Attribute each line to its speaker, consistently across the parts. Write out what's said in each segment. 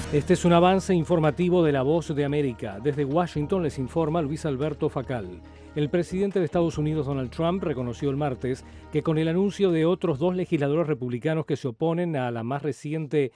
Speaker 1: Este es un avance informativo de La Voz de América. Desde Washington les informa Luis Alberto Facal. El presidente de Estados Unidos, Donald Trump, reconoció el martes que con el anuncio de otros dos legisladores republicanos que se oponen a la más reciente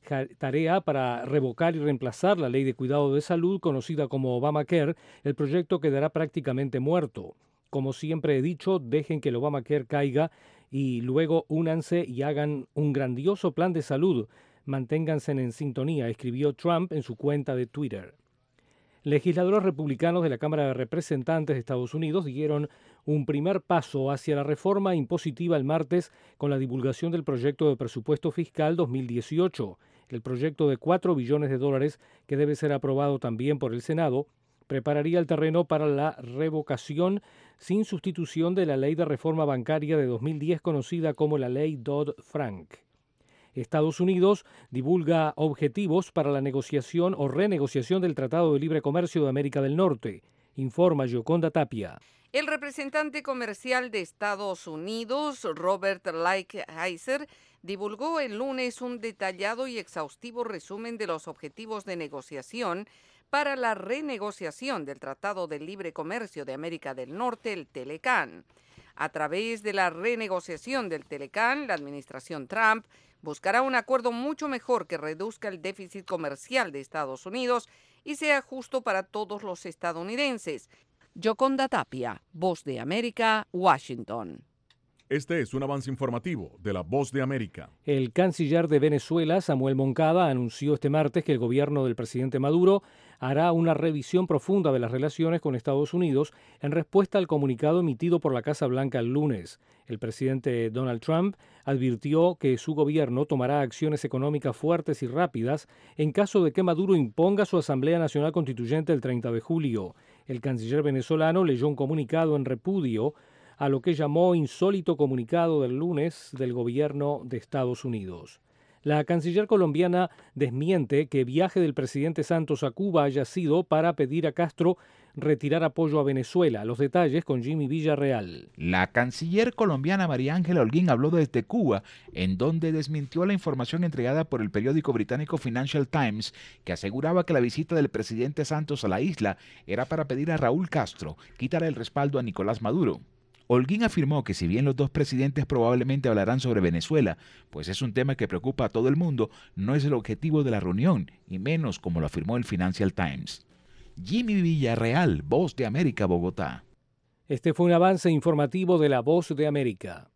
Speaker 1: tarea para revocar y reemplazar la ley de cuidado de salud conocida como Obamacare, el proyecto quedará prácticamente muerto. Como siempre he dicho, dejen que el Obamacare caiga y luego únanse y hagan un grandioso plan de salud. Manténganse en sintonía, escribió Trump en su cuenta de Twitter. Legisladores republicanos de la Cámara de Representantes de Estados Unidos dieron un primer paso hacia la reforma impositiva el martes con la divulgación del proyecto de presupuesto fiscal 2018. El proyecto de $4 billones que debe ser aprobado también por el Senado prepararía el terreno para la revocación sin sustitución de la ley de reforma bancaria de 2010 conocida como la ley Dodd-Frank. Estados Unidos divulga objetivos para la negociación o renegociación del Tratado de Libre Comercio de América del Norte, informa Yoconda Tapia.
Speaker 2: El representante comercial de Estados Unidos, Robert Lighthizer, divulgó el lunes un detallado y exhaustivo resumen de los objetivos de negociación para la renegociación del Tratado de Libre Comercio de América del Norte, el TELECAN. A través de la renegociación del TELECAN, la administración Trump buscará un acuerdo mucho mejor que reduzca el déficit comercial de Estados Unidos y sea justo para todos los estadounidenses. Yoconda Tapia, Voz de América, Washington.
Speaker 3: Este es un avance informativo de La Voz de América.
Speaker 1: El canciller de Venezuela, Samuel Moncada, anunció este martes que el gobierno del presidente Maduro hará una revisión profunda de las relaciones con Estados Unidos en respuesta al comunicado emitido por la Casa Blanca el lunes. El presidente Donald Trump advirtió que su gobierno tomará acciones económicas fuertes y rápidas en caso de que Maduro imponga su Asamblea Nacional Constituyente el 30 de julio. El canciller venezolano leyó un comunicado en repudio a lo que llamó insólito comunicado del lunes del gobierno de Estados Unidos. La canciller colombiana desmiente que viaje del presidente Santos a Cuba haya sido para pedir a Castro retirar apoyo a Venezuela. Los detalles con Jimmy Villarreal.
Speaker 4: La canciller colombiana María Ángela Holguín habló desde Cuba, en donde desmintió la información entregada por el periódico británico Financial Times, que aseguraba que la visita del presidente Santos a la isla era para pedir a Raúl Castro quitar el respaldo a Nicolás Maduro. Holguín afirmó que si bien los dos presidentes probablemente hablarán sobre Venezuela, pues es un tema que preocupa a todo el mundo, no es el objetivo de la reunión, y menos como lo afirmó el Financial Times. Jimmy Villarreal, Voz de América, Bogotá.
Speaker 1: Este fue un avance informativo de La Voz de América.